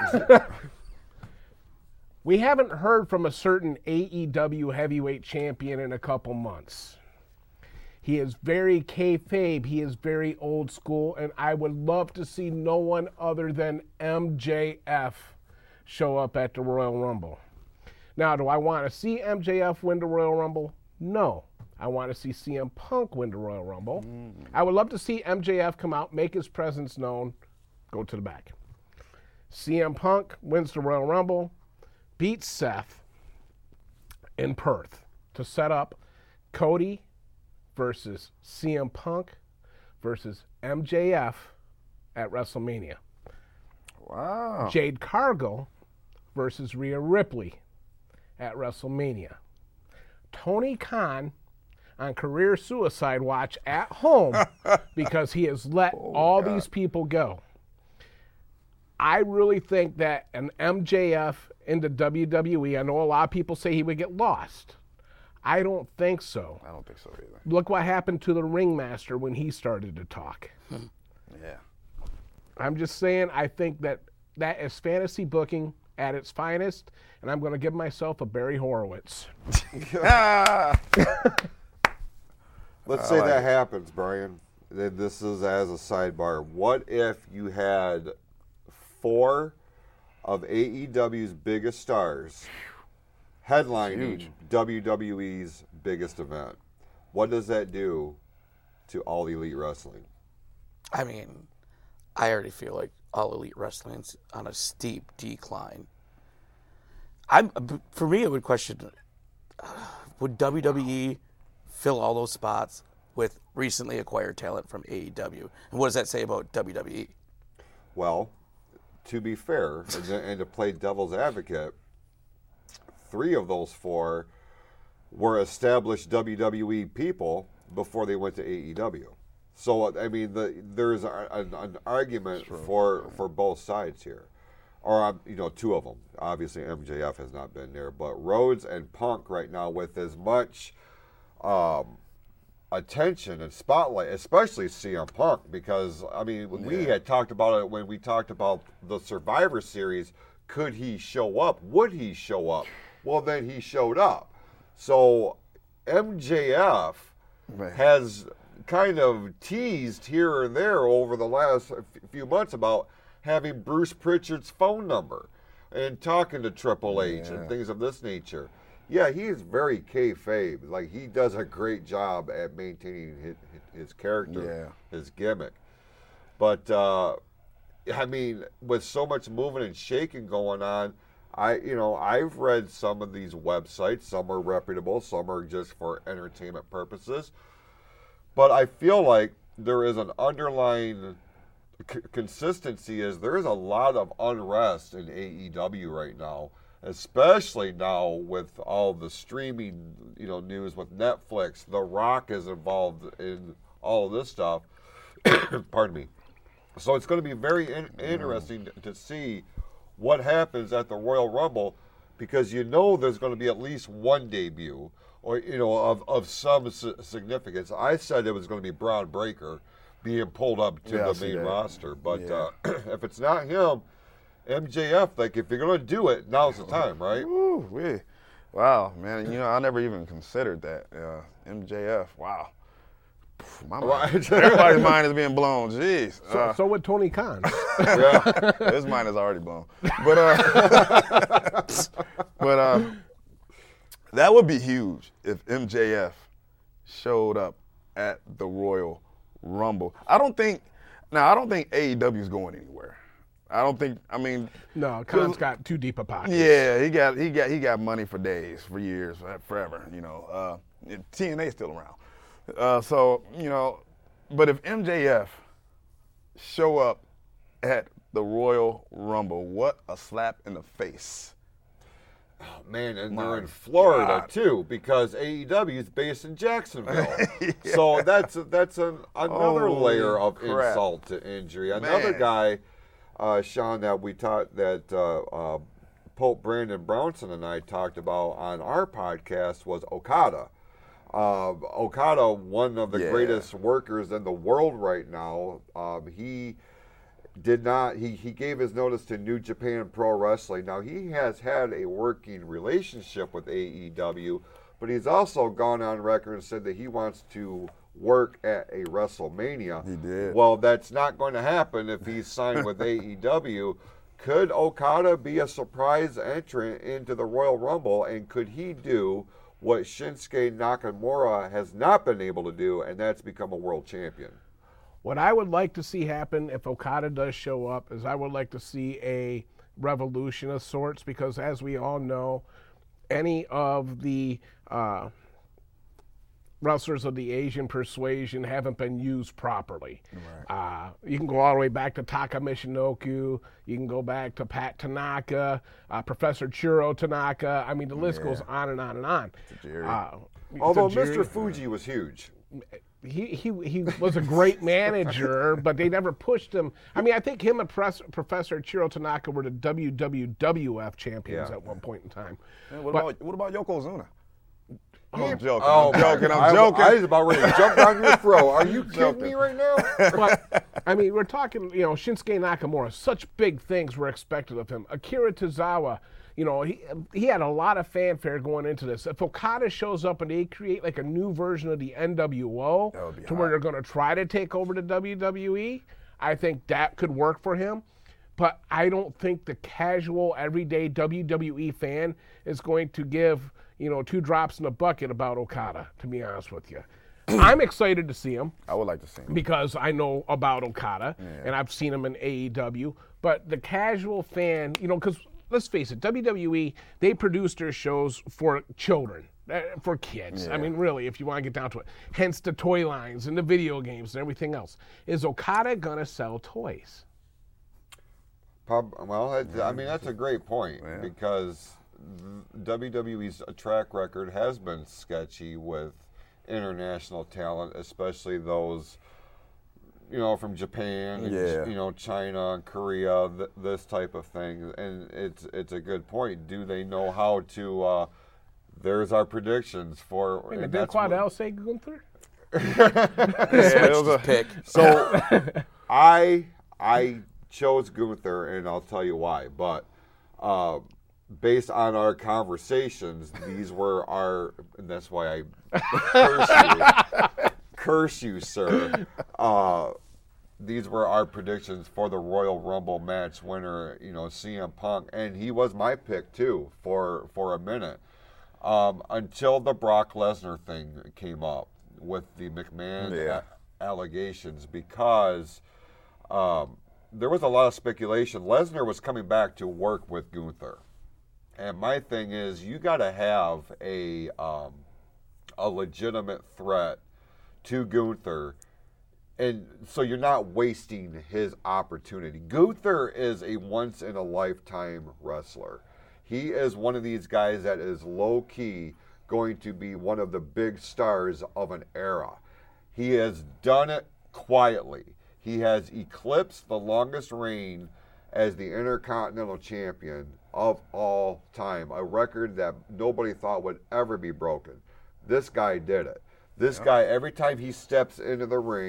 C: we haven't heard from a certain A E W heavyweight champion in a couple months. He is very kayfabe. He is very old school, and I would love to see no one other than M J F show up at the Royal Rumble. Now, do I want to see M J F win the Royal Rumble? No. I want to see C M Punk win the Royal Rumble. Mm. I would love to see M J F come out, make his presence known, go to the back. C M Punk wins the Royal Rumble, beats Seth in Perth to set up Cody versus C M Punk versus M J F at WrestleMania.
B: Wow.
C: Jade Cargill versus Rhea Ripley at WrestleMania. Tony Khan on career suicide watch at home because he has let oh, all God. these people go. I really think that an M J F into W W E, I know a lot of people say he would get lost. I don't think so.
B: I don't think so either.
C: Look what happened to the Ringmaster when he started to talk.
B: Yeah.
C: I'm just saying, I think that that is fantasy booking at its finest, and I'm going to give myself a Barry Horowitz.
A: Let's say that happens, Brian. This is as a sidebar. What if you had four of A E W's biggest stars headlining W W E's biggest event? What does that do to All Elite Wrestling?
D: I mean, I already feel like All Elite Wrestling's on a steep decline. I'm for me, it would question: uh, would W W E fill all those spots with recently acquired talent from A E W? And what does that say about W W E?
A: Well, to be fair, and to, and to play devil's advocate, three of those four were established W W E people before they went to A E W. So, I mean, the, there's a, an, an argument for, for both sides here. Or, um, you know, two of them. Obviously, M J F has not been there. But Rhodes and Punk right now, with as much um, attention and spotlight, especially C M Punk, because, I mean, yeah. we had talked about it when we talked about the Survivor Series. Could he show up? Would he show up? Well, then he showed up. So M J F Man. has kind of teased here and there over the last few months about having Bruce Pritchard's phone number and talking to Triple H yeah. and things of this nature. Yeah, he is very kayfabe. Like, he does a great job at maintaining his, his character, yeah. his gimmick. But, uh, I mean, with so much moving and shaking going on, I, you know, I've read some of these websites. Some are reputable, some are just for entertainment purposes. But I feel like there is an underlying c- consistency. Is there is a lot of unrest in A E W right now, especially now with all the streaming, you know, news with Netflix. The Rock is involved in all of this stuff. Pardon me. So it's going to be very in- interesting to see what happens at the Royal Rumble, because you know there's going to be at least one debut, or you know, of, of some significance. I said it was going to be Braun Breaker being pulled up to yeah, the main roster, but yeah. uh, if it's not him, M J F, like, if you're going to do it, now's the time, right?
B: Woo, Wow, man. You know, I never even considered that. Uh, M J F. Wow. My mind, everybody's mind is being blown. Jeez.
C: So,
B: Uh,
C: so with Tony Khan.
A: Yeah.
B: his mind is already blown. But uh, but uh, that would be huge if M J F showed up at the Royal Rumble. I don't think. Now, I don't think A E W is going anywhere. I don't think. I mean,
C: No, Khan's got too deep a pocket.
B: yeah, he got he got he got money for days, for years, forever. You know, uh, T N A's still around. Uh, so you know, but if M J F show up at the Royal Rumble, what a slap in the face!
A: Oh, man, and
B: My
A: they're in Florida
B: God.
A: too, because A E W is based in Jacksonville. So that's that's an, another
B: Holy
A: layer of
B: crap.
A: insult to injury. Another
B: Man.
A: guy, uh, Sean, that we taught that uh, uh, Pope Brandon Brownson and I talked about on our podcast was Okada. Uh, Okada, one of the
B: Yeah.
A: greatest workers in the world right now. Um, he did not he, he gave his notice to New Japan Pro Wrestling. Now he has had a working relationship with A E W, but he's also gone on record and said that he wants to work at a WrestleMania.
B: He did.
A: Well, that's not going to happen if he's signed with A E W. Could Okada be a surprise entrant into the Royal Rumble, and could he do what Shinsuke Nakamura has not been able to do, and that's become a world champion?
C: What I would like to see happen if Okada does show up is I would like to see a revolution of sorts, because as we all know, any of the uh, wrestlers of the Asian persuasion haven't been used properly. Right. Uh, you can go all the way back to Taka Michinoku. You can go back to Pat Tanaka, uh, Professor Chiro Tanaka. I mean, the list
B: Yeah.
C: goes on and on and on.
B: Jerry.
C: Uh,
A: Although
C: Tajiri-
A: Mister Fuji was huge.
C: he, he he was a great manager, but they never pushed him. I mean, I think him and Pres- Professor Chiro Tanaka were the W W F champions
A: Yeah.
C: at one point in time.
B: Man, what
C: But-
B: about what about Yokozuna? I'm joking.
A: Oh,
B: I'm joking.
A: my-
B: I'm
A: I-
B: joking.
A: I was about ready to jump down your throat. Are you kidding
B: Joking.
A: me right now?
C: But I mean, we're talking, you know, Shinsuke Nakamura. Such big things were expected of him. Akira Tozawa, you know, he he had a lot of fanfare going into this. If Okada shows up and they create like a new version of the N W O
B: That would be
C: to where
B: hot.
C: they're going to try to take over the W W E, I think that could work for him. But I don't think the casual, everyday W W E fan is going to give, you know, two drops in a bucket about Okada, to be honest with you. I'm excited to see him
B: I would like to see him.
C: because I know about Okada and I've seen him in A E W. But the casual fan, you know, because let's face it, W W E, they produce their shows for children, uh, for kids. I
B: Yeah.
C: mean, really, if you want to get down to it. Hence the toy lines and the video games and everything else. Is Okada going to sell toys?
A: Prob- Well, that's, I mean, that's a great point
B: Yeah.
A: because W W E's track record has been sketchy with international talent, especially those, you know, from Japan, and,
B: Yeah.
A: you know, China, Korea, th- this type of thing. And it's it's a good point. Do they know how to? Uh, there's our predictions for.
C: Wait,
A: and
C: did
A: that's what-
C: Quadell say Gunther?
B: Yeah, it was a-
D: Pick.
A: So I I chose Gunther, and I'll tell you why. But uh, based on our conversations, these were our. And that's why I curse you, curse you, sir. Uh, these were our predictions for the Royal Rumble match winner. You know, C M Punk, and he was my pick too for for a minute. Um, until the Brock Lesnar thing came up with the McMahon
B: Yeah.
A: a- allegations, because um, there was a lot of speculation. Lesnar was coming back to work with Gunther, and my thing is, you got to have a um, a legitimate threat to Gunther, and so you're not wasting his opportunity. Gunther is a once in a lifetime wrestler. He is one of these guys that is low-key going to be one of the big stars of an era. He has done it quietly. He has eclipsed the longest reign as the Intercontinental Champion of all time, a record that nobody thought would ever be broken. This guy did it. This guy, every time he steps into the ring,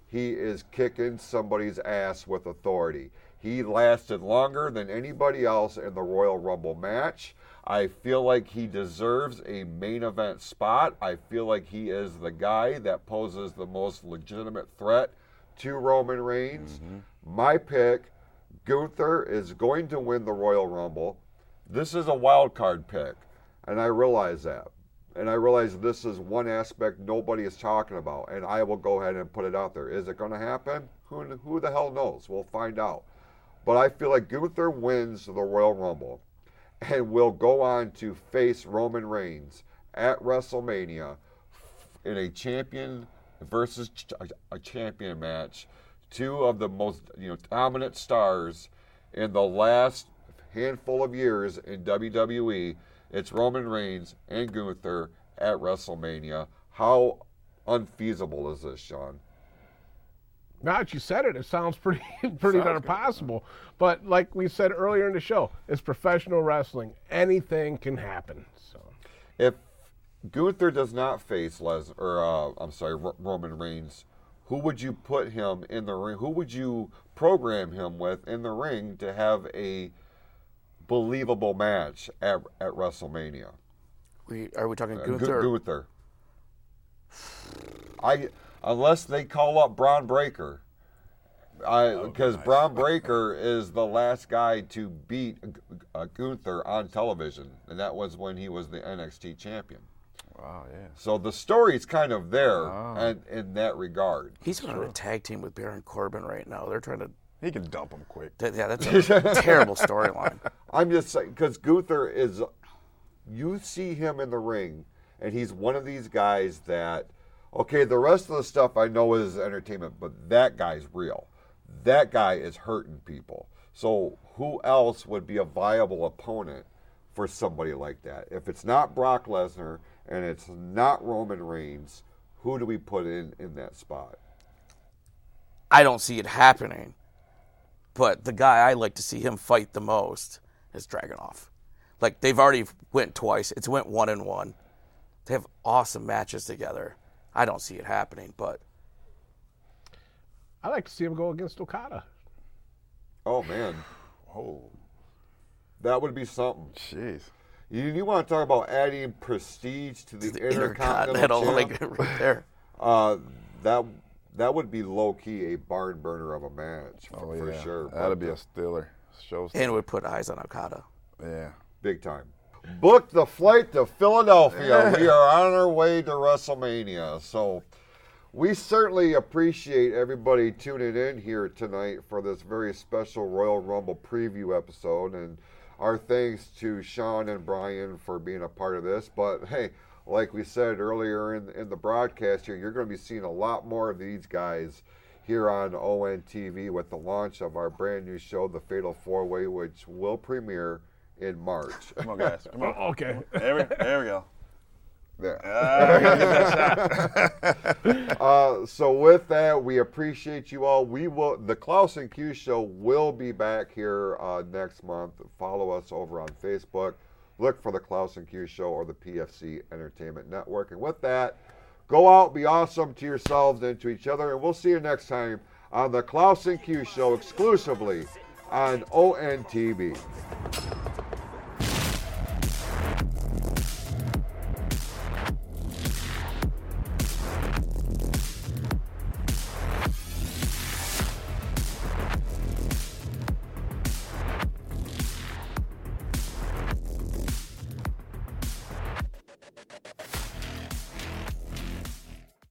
A: he is kicking somebody's ass with authority. He lasted longer than anybody else in the Royal Rumble match. I feel like he deserves a main event spot. I feel like he is the guy that poses the most legitimate threat to Roman Reigns. Mm-hmm. My pick, Gunther is going to win the Royal Rumble. This is a wild card pick, and I realize that. And I realize this is one aspect nobody is talking about, and I will go ahead and put it out there. Is it going to happen? Who, who the hell knows? We'll find out. But I feel like Gunther wins the Royal Rumble and will go on to face Roman Reigns at WrestleMania in a champion versus a champion match. Two of the most, you know, dominant stars in the last handful of years in W W E. It's Roman Reigns and Gunther at WrestleMania. How unfeasible is this, Sean?
C: Now that you said it, it sounds pretty pretty darn possible. But like we said earlier in the show, it's professional wrestling. Anything can happen. So,
A: if Gunther does not face Les, or uh, I'm sorry, R- Roman Reigns, who would you put him in the ring? Who would you program him with in the ring to have a believable match at at WrestleMania?
D: We are we talking
A: Uh,
D: Gunther?
A: Gu- Gunther. I unless they call up Braun Breaker, because nice. Braun Breaker is the last guy to beat uh, Gunther on television, and that was when he was the N X T champion.
B: Wow, yeah.
A: So the story's kind of there,
B: wow.
A: and in that regard.
D: He's on a tag team with Baron Corbin right now. They're trying to.
B: He can dump him quick.
D: Th- yeah, that's a terrible storyline.
A: I'm just saying, because Gunther is, you see him in the ring, and he's one of these guys that, okay, the rest of the stuff I know is entertainment, but that guy's real. That guy is hurting people. So who else would be a viable opponent for somebody like that? If it's not Brock Lesnar and it's not Roman Reigns, who do we put in, in that spot?
D: I don't see it happening. But the guy I like to see him fight the most is Dragunov. Like, they've already went twice. It's went one and one. They have awesome matches together. I don't see it happening, but
C: I like to see him go against Okada.
A: Oh, man.
B: Oh.
A: That would be something.
B: Jeez.
A: You, you want to talk about adding prestige to the,
D: the
A: Intercontinental
D: Intercontinental,
A: champ?
D: like right there.
A: Uh, that that would be low-key a barn burner of a match, for,
B: Oh,
A: for
B: yeah.
A: sure.
B: That'd
A: But,
B: be a stiller. Shows.
D: And it would put eyes on Okada.
B: Yeah.
A: Big time. Book the flight to Philadelphia. We are on our way to WrestleMania. So we certainly appreciate everybody tuning in here tonight for this very special Royal Rumble preview episode. And our thanks to Sean and Brian for being a part of this. But, hey, like we said earlier in, in the broadcast here, you're going to be seeing a lot more of these guys here on O N T V with the launch of our brand new show, The Fatal Four Way, which will premiere in March.
B: Come on, guys. Come on.
C: Oh, okay.
B: There we, there we go.
A: There.
B: Uh,
A: uh, so with that, we appreciate you all. We will. The Klaus and Q Show will be back here uh, next month. Follow us over on Facebook. Look for the Klaus and Q Show or the P F C Entertainment Network. And with that, go out, be awesome to yourselves and to each other, and we'll see you next time on the Klaus and Q Show exclusively on O N T V.